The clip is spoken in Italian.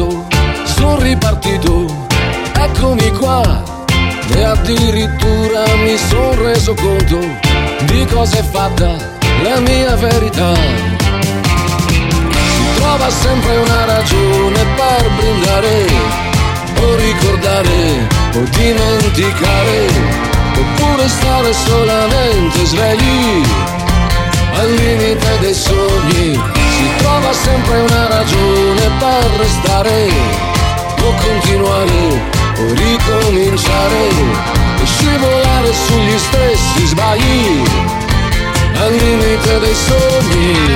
cambiato, sono ripartito, eccomi qua. E addirittura mi son reso conto di cosa è fatta la mia verità. Si trova sempre una ragione per brindare, o ricordare, o dimenticare, oppure stare solamente svegli al limite dei sogni. Si trova sempre una ragione per restare, o continuare, o ricominciare, e scivolare sugli stessi sbagli al limite dei sogni.